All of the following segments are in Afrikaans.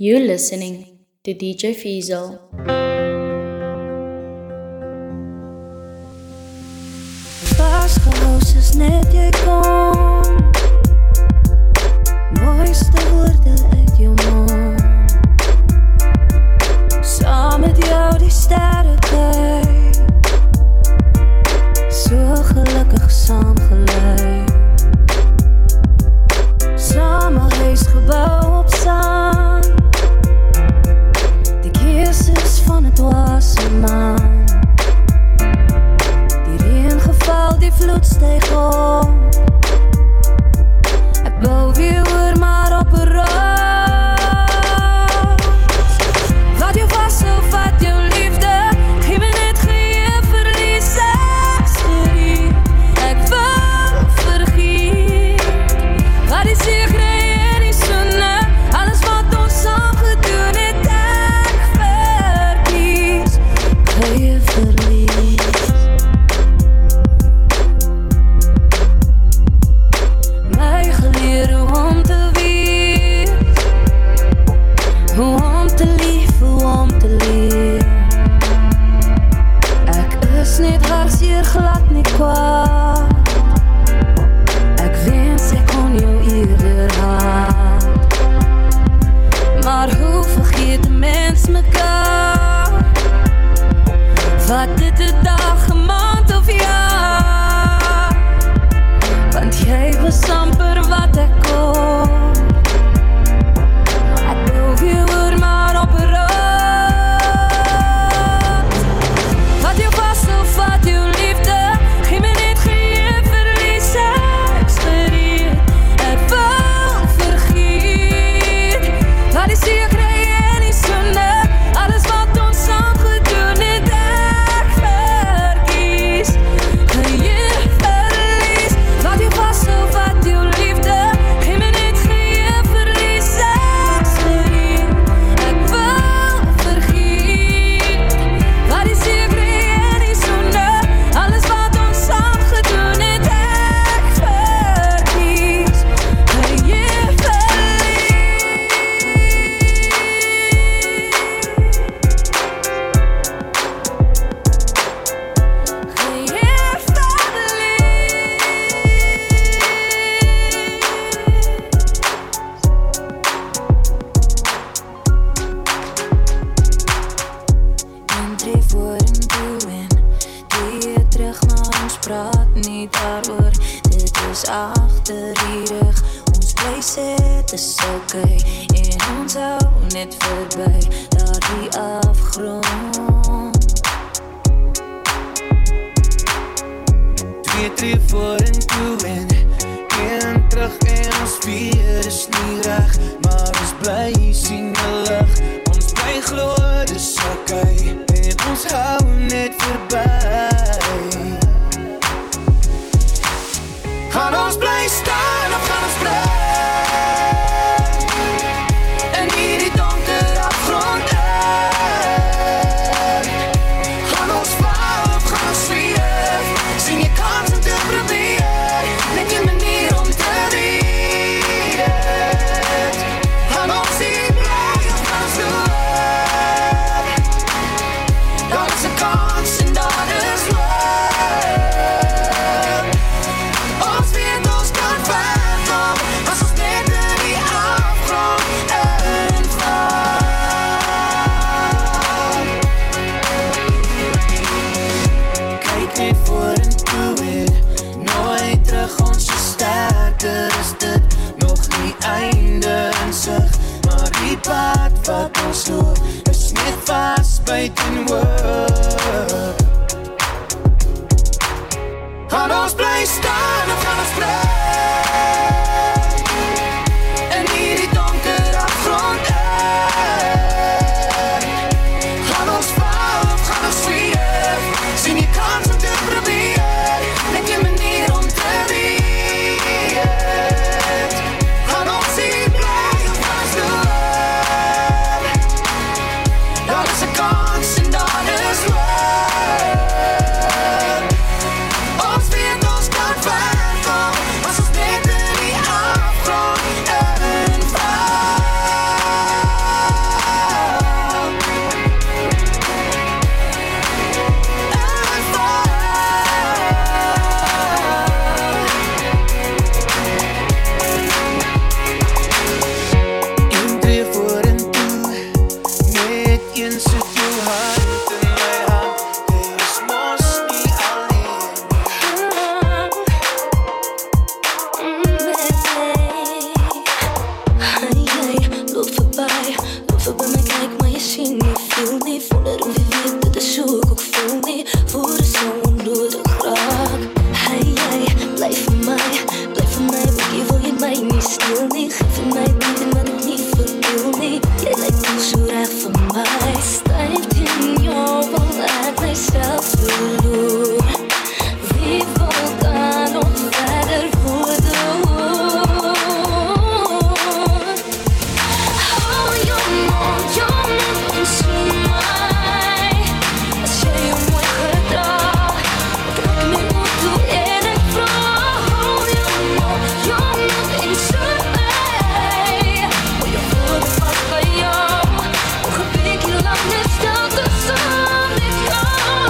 You're listening to DJ Fiesel. Vasgeloos is net jy kom. Mooiste woorde uit jou mond. Saam met jou die sterre kyk. So gelukkig saam gelei. Samen huis gebouw op sand. De keerses van het wasse maan. Die regengeval, die vloed steeg op. Ek bou weer oor maar op een roos. Wat jou vast of wat jou liefde, gee my net geen verlies. Ek's gerief, ek wil vergeet. Wat die sekere en die sonne, alles wat ons saam gedoen het, ek verkies, geen verlies. My geleer hoe om te wees, hoe om te lief, hoe om te leer. Ek is net hartseer glad nie kwaad. Ek wens ek kon jou eerder haat. Maar hoe vergeet een mens mekaar? Wat dit 'n dag, 'n maand of jaar? Want jy was amper wat ek kon. Ek wil weer oor maar op 'n roos. Wat jou vast of wat jou liefde, gee my net geen verlies. Ek's gereed, ek wil vergeet. Wat die see kry en die sonne, alles wat ons saam gedoen het, ek verkies, geen verlies. Wat jou vast of wat jou liefde, gee my net geen verlies. Ek's gereed, ek wil vergeet. Wat die see kry en die sonne, alles wat ons saam gedoen het, ek verkies, geen verlies. En drie vorentoe en keer terug, maar ons praat nie daaroor. Dit is agter die rug, ons bly sê dit is okay. En ons hou net verby daardie afgrond. Twee tree vorentoe en een terug en ons vier is nie reg, maar ons bly sien die lig. Ons bly glo dis okay en ons hou net verby. Gaan ons bly staan of gaan ons bly in hierdie donker afgrond uit? Gaan ons val of gaan ons zweef? Sien jy kans om te probeer, net 'n manier om te weet. Gaan ons hier bly of gaan ons loop? Daar is 'n kans en daar is hoop. Ons weet ons kan verkom, as ons net in die afgrond inval. Kyk net vorentoe en nooit terug, ons is sterker is dit. Nog nie einde in sig, maar die pad wat ons loop is net vast buiten hoop. Gaan ons bly staan of gaan ons bly in hierdie donker afgrond uit? Gaan ons val of gaan ons zweef? Sien jy kans om te probeer, net 'n manier om te weet. Gaan ons hier bly of gaan ons loop? Daar is 'n kans en daar is hoop. Ons weet ons kan verkom, as voorbij. Loop bij mij, kijk, maar je ziet niet veel niet. Voller hoe wie weet, dit is hoe ik ook voel niet. Voor de zo onnodig raak. Hey, blijf van mij, boogie, wil je mij niet stil niet. Geef mij liefde wat ik niet verdeel niet. Jij lijkt toch zo recht van mij. Stijft in jou, wil ik mijzelf verloor. Wie wil daar nog verder worden? Hou je mond eens in mij. Als jij je mooi gedraagt, trek me goed toe en ik vraag. Hou je mond eens in mij. Wil je voelen vast bij jou? Nog een beetje lang net stil tussen met jou.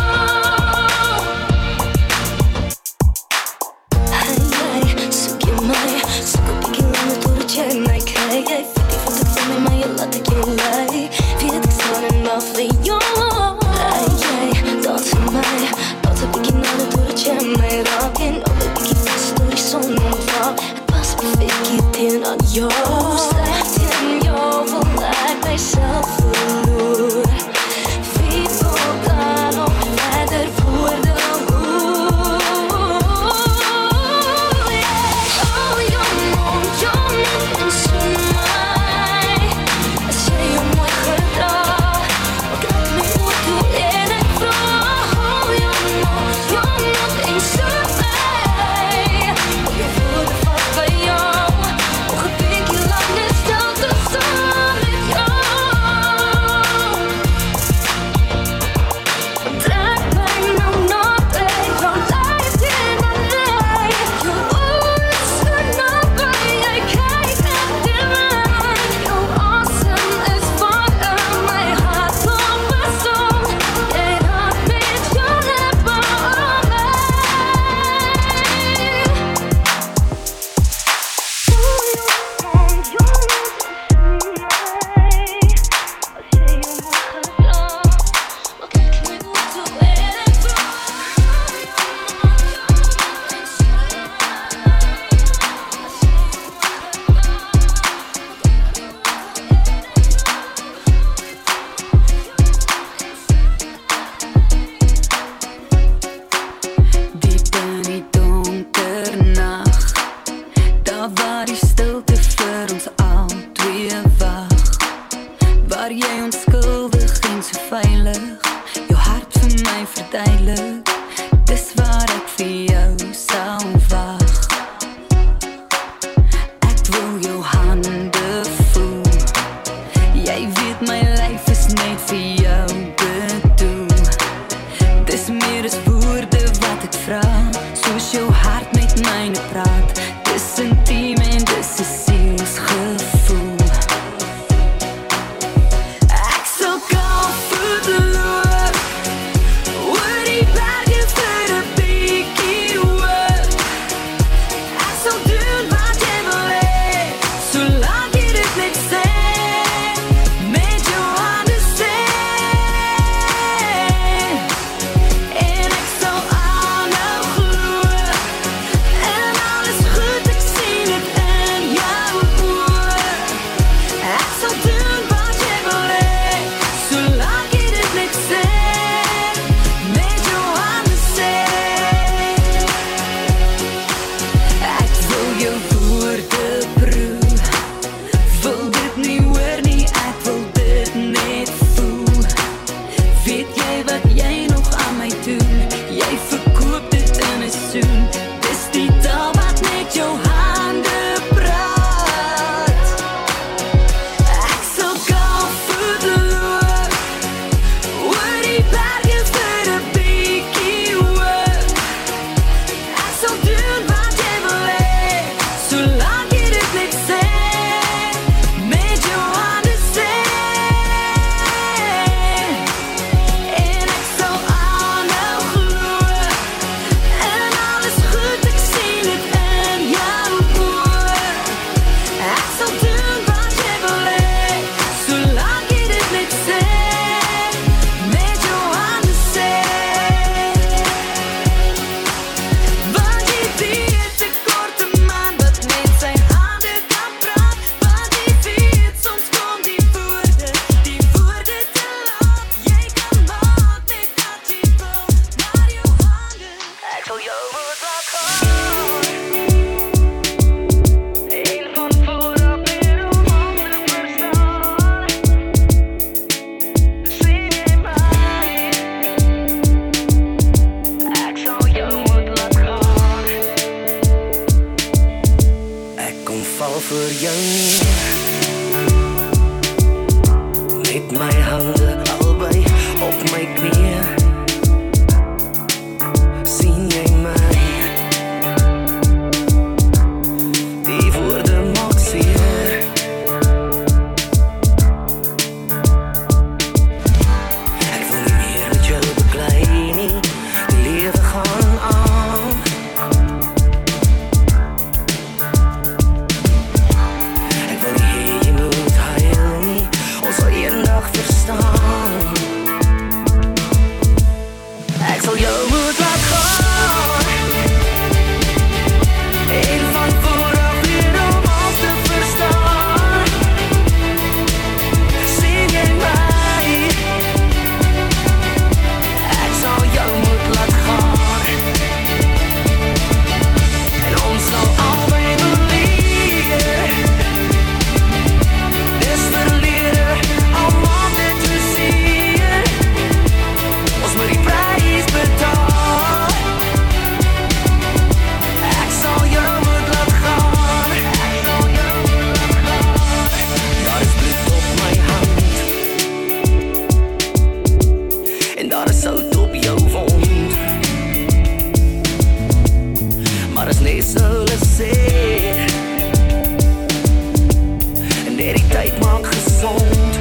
Zoek je mij, zoek een beetje langer doordat jij mij krijgt. Jij vindt die wat ik van mij, maar je laat ik je lei. Weet ik zal en af van jou. Dans voor mij, wat een beetje langer doordat jij mij raakt. En ook een beetje vast door je zon omvalt. Het past perfect, ik in aan jou. Slecht in jou, wil ik mijzelf verloor. Wie wil daar nog verder worden? Hou je mond eens in mij. Als jij je Met my hande albei op my knieë, sien jy my? Die woorde maak seer. Ek wil nie meer met jou beklei nie, die lewe gaan aan. Ek wil nie hê jy moet huil nie, ons sal eendag verstaan. Ek sal jou moet laat gaan, en van vooraf weer om alles te verstaan. Sien jy my? Ek sal jou moet laat gaan, en ons sal albei beleer. Dis verlede, almal dit te sien. Ons moet die prys betaal. Ek sal jou moet laat gaan. Daar is bloed op my hand, en daar is sout op jou wond. Maar as net so hulle sê, en net die tyd maak gesond.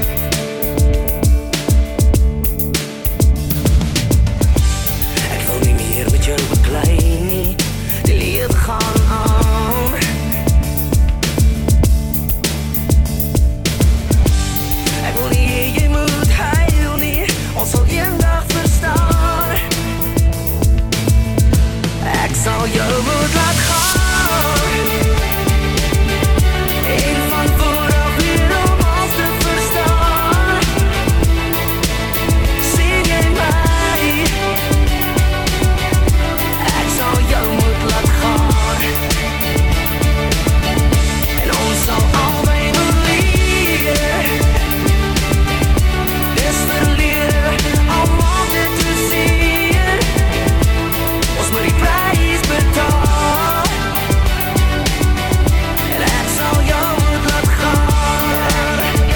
Ek wil nie meer met jou beklei nie, die lewe gaan aan. Ek wil nie hê jy moet huil nie, ons sal eendag verstaan. Ek sal jou moet laat gaan, en van vooraf weer om alles te verstaan. Sien jy my? Ek sal jou moet laat gaan, en ons sal albei beleer. Dis verlede, almal dit te sien. Ons moet die prys betaal, en ek sal jou moet laat gaan.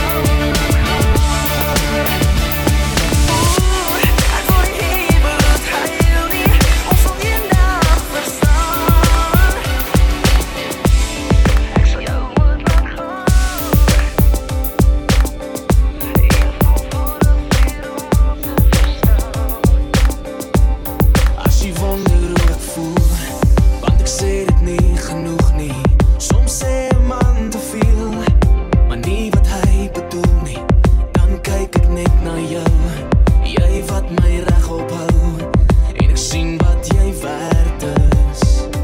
Ek wil nie hê jy moet huil nie, ons sal eendag verstaan. Ek sal jou moet laat gaan, en van vooraf weer om te verstaan. As jy wonder hoe ek voel, want ek sê dit nie genoeg nie. Soms sê 'n man te veel, maar nie wat hy bedoel nie. Dan kyk ek net na jou, jy wat my reg ophou, en ek sien wat jy werd is.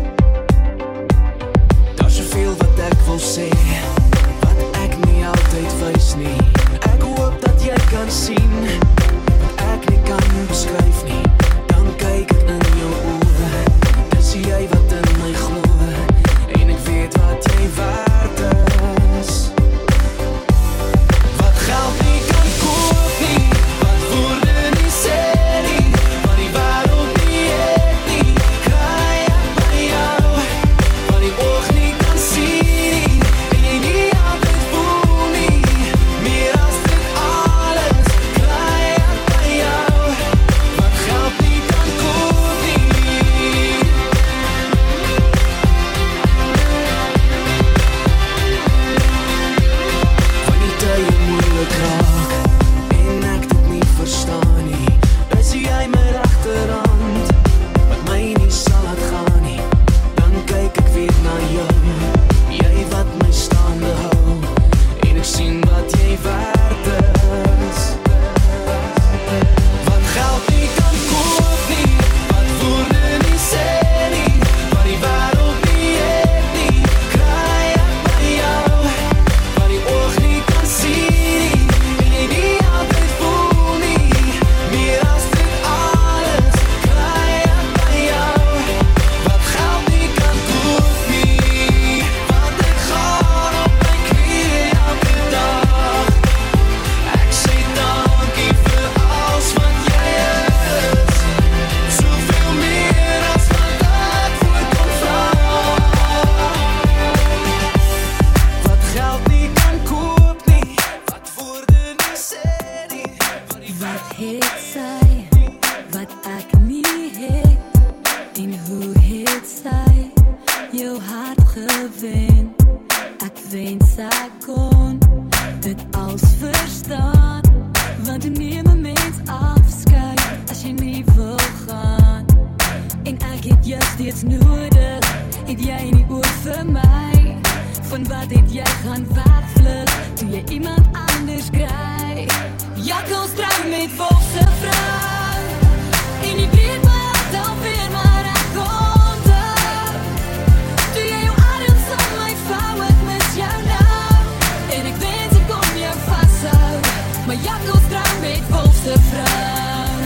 Daar's soveel wat ek wil sê, wat ek nie altyd wys nie. Ek hoop dat jy kan sien, wat ek nie kan beskryf nie. Dan kyk ek in jou oë, dan sien jy wat in my glo, en ek weet wat jy werd is. Wat geld nie kan koop nie, wat woorde nie sê nie, wat die wêreld nie het nie, kry ek by jou. Wat die oog nie kan sien nie, en jy nie altyd voel nie, meer as dit alles, kry het sy wat ek nie het? En hoe het sy jou hart gewen? Ek wens ek kon dit als verstaan, want hoe neem 'n mens afskeid as jy nie wil gaan? En ek het jou steeds nodig, het jy nie oor vir my? Van wat het jy gaan wegvlug, toe jy iemand anders kry? Jakkals trou met volse vrou, en die breed my hart alweer, maar ek kon terug. Toe jy jou arms om my vou, ek mis jou nou, en ek wens ek kon jou vasthou, maar jakkals trou met volse vrou.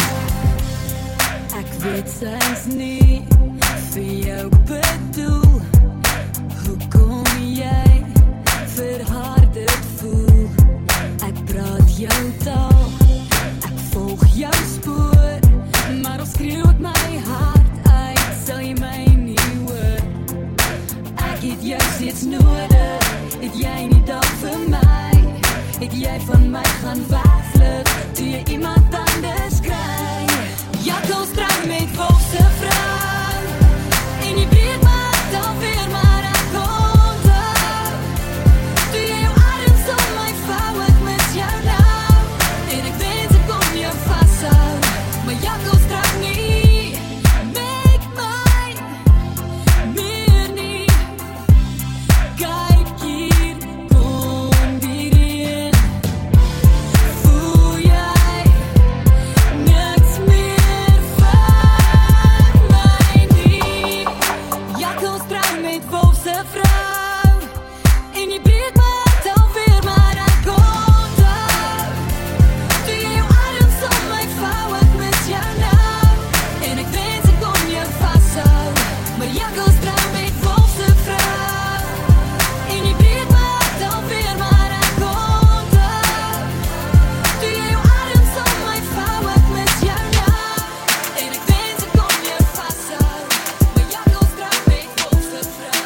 Ek weet sy's nie vir jou bedoel, hoekom jy vir haar dit voel? Ek praat jou taal, ek volg jou spoor, maar al skreeuw ek my hart uit, sal jy my nie hoor. Ek het jou steeds nodig, het jy nie daar vir my? Het jy van my gaan wegvlug, toe jy iemand anders kry? Jakkals trou met volse vrou, en jy breed my hart alweer, maar ek kon terug. Toe jy jou arms om my vou, ek mis jou nou, en ek wens ek kon jou vasthou, maar jakkals trou nie met my, meer nie. Kyk hier, kom die reën, voel jy niks meer vir my nie? Jakkals trou met volse vrou, en jy breed my hart alweer, maar ek kon terug. Toe jy jou arms om my vou, ek mis jou nou, en ek wens ek kon jou vasthou, maar jakkals trou met volse vrou, en jy breed my hart alweer, maar ek kon terug. Toe jy jou arms om my vou, ek mis jou nou, en ek wens ek kon jou vasthou, maar jakkals trou met volse vrou.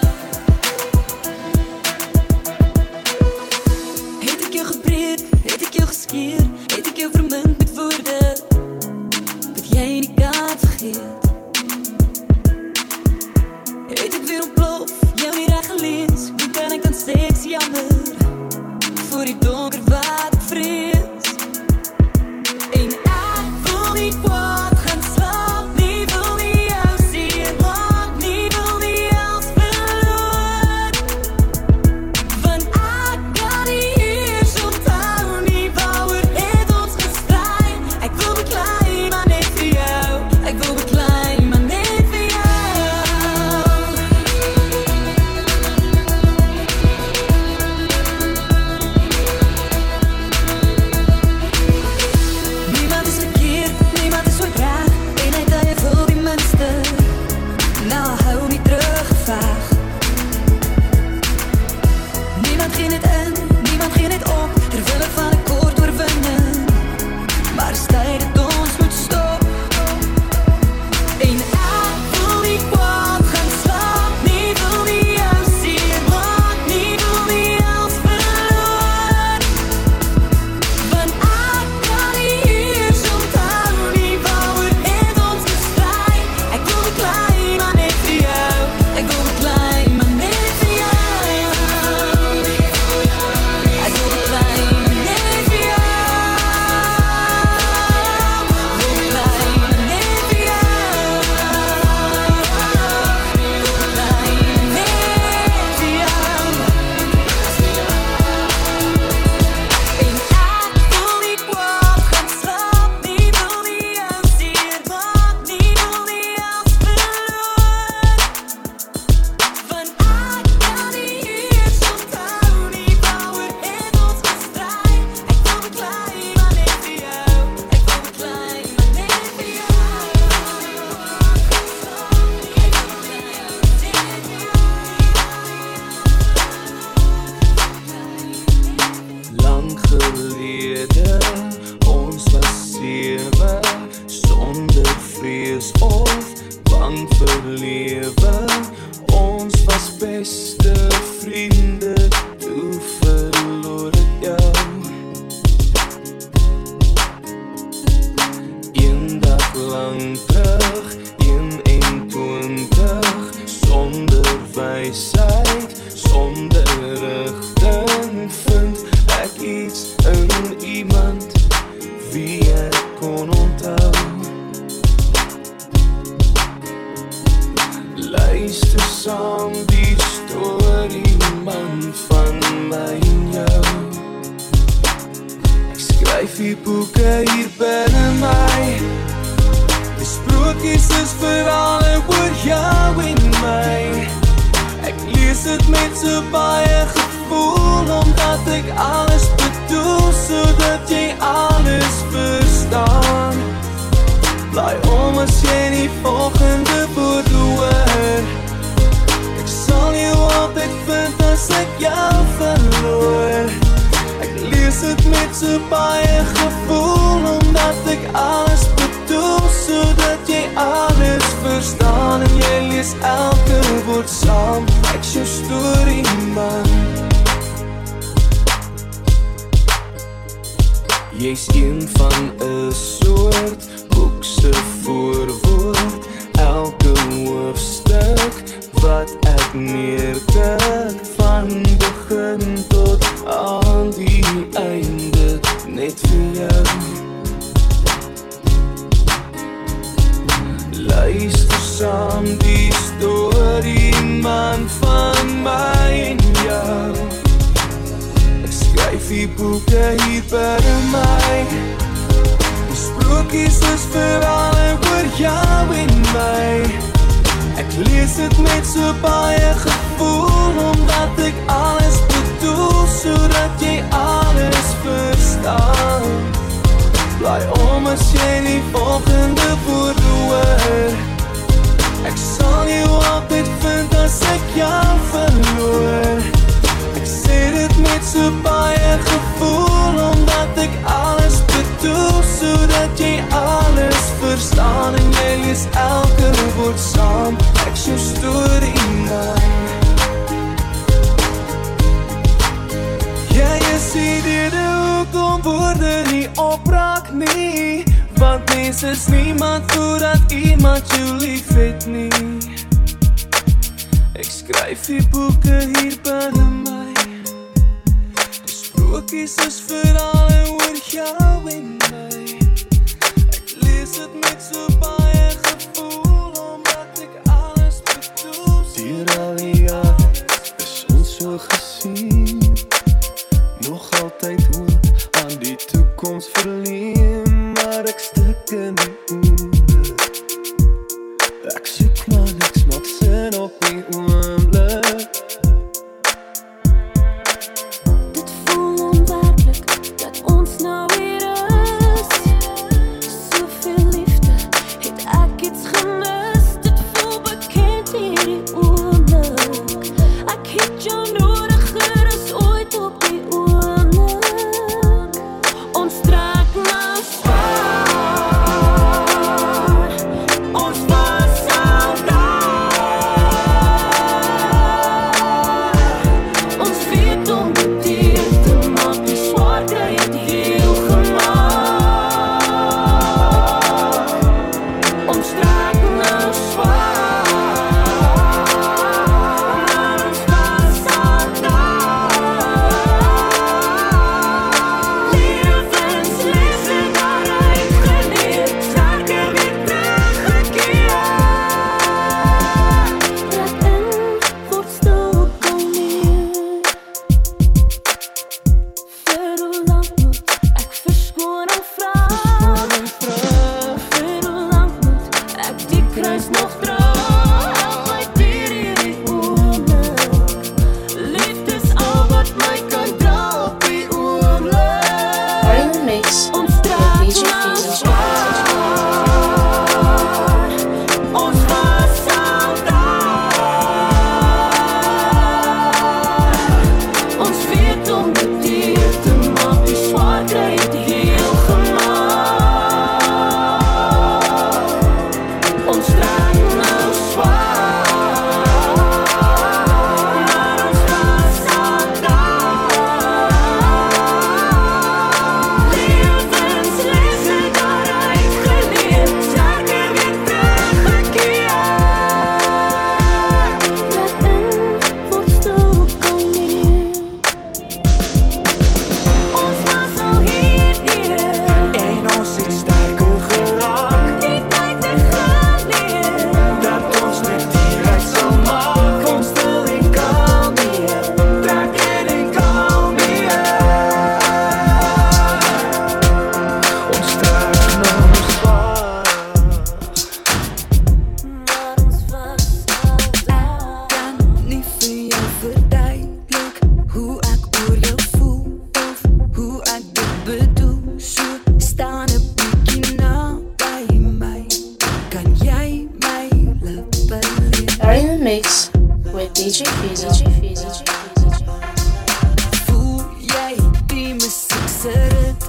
Het ek jou gebreek, het ek jou geskeer, het ek jou vermink met woorde, wat jy nie kan vergeet? Het ek weer ontplof, jou nie reg gelees, hoe kan ek dan sê ek's jammer, voor die donker wat ek vrees? En ek wil nie kwaad gaan slaap nie, wil nie jou seer maak nie, wil nie els verloor, want ek kan nie eers onthou nie, waaroor het ons gestrei? Ek wil beklei, maar net vir jou, ek wil beklei, maar net vir jou. Niemand is verkeerd, niemand is ooit reg, eenheid dat jy voel die minste, nou hou nie teruggevaag. Niemand gee net in, niemand gee net op, terwille van 'n kort oorwinning, maar is tyd dat ons moet stop. En ek wil nie kwaad gaan slaap nie, wil nie jou seer maak nie, wil nie els verloor, want ek kan nie eers onthou nie, waaroor het ons gestrei? Ek wil beklei, maar net vir jou, ek wil beklei, maar net vir jou. Ek wil beklei, maar net vir jou. Wil beklei, maar net vir jou. Wil beklei, maar net vir jou. En ek wil nie kwaad gaan slaap nie, wil nie jou seer maak nie, wil nie els verloor, want ek kan nie eers onthou nie, waaroor het ons gestrei? Ek wil beklei, maar net vir jou, ek wil beklei, maar net vir jou. Lang gelede, ons was 7, sonder vrees of bang vir lewe. Ons was beste vriende, toe verloor ek jou. gaan terug 21 sonder wysheid, sonder rigting vind ek iets in iemand wie ek kon onthou. Luister saam die storie man van my en jou. Ek skryf die boeke hier binne my. Die sprokies is verhale oor jou en my. Ek lees het met so baie gevoel, omdat ek alles bedoel, sodat jy alles verstaan. Bly om as jy die volgende woord hoor. Ek sal jou altyd vind as ek jou verloor. Ek lees het met so baie gevoel, omdat ek alles bedoel, sodat jy alles verstaan. En jy lees elke woord saam, ek jou storie man. Jy's een van 'n soort boekse voorwoord, elke hoofstuk wat ek neerdruk, van begin tot aan die einde, net vir jou. Luister saam die storie man van my en jou. Ek skryf die boeke hier binne my. Die sprokies is verhale oor jou en my. Ek lees het met so baie gevoel, omdat ek alles bedoel, sodat jy alles verstaan. Bly om as jy die volgende woord hoor. Ek sal jou altyd vind as ek jou verloor. Ek sê dit met so baie gevoel, omdat ek alles bedoel, sodat jy alles verstaan. En jy lees elke woord saam, ek jou storie man. Ja, jy sê dit hoekom woorde nie opraak nie, want mens is niemand voordat iemand jou lief het nie. Ek skryf die boeke hier binne my. Die sprokies is verhale oor jou en my. Ek lees het met so baie gevoel, omdat ek alles bedoel. Deur al die jare is ons so gesien, nog altyd hoop aan die toekoms verleen, maar ek stik in die oorde. Ek soek maar niks, maak sin op die oomblik. Dit voel onwerklik dat ons nou hier is. Soveel liefde het ek iets gemis. Dit voel bekend hierdie oomblik. Ek het jou nodiger as ooit op die oomblik. Ons trek nou zwaar. Ons was elkaar. Ons weet om dit deur te maak, die zwaar kry het heel gemaak. Ons trek nou zwaar, maar ons was elkaar. Levenslessen daaruit geleerd, sterker weer teruggekeerd. Trek in, word stil, kom neer. Vir hoe lang moet ek verskoning vra? Vir hoe lang moet ek die kruis nog dra? Help my deur hierdie oomblik. Liefde is al wat my kan dra op die oomblik. Bring the mix Ons with trek DJ nou Fiesel. zwaar. Ons was elkaar. Ons weet om dit deur te maak, die zwaar kry het heel gemaak. Ons trek nou zwaar, maar ons was elkaar. Levenslessen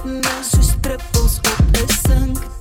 my soos druppels op 'n sink.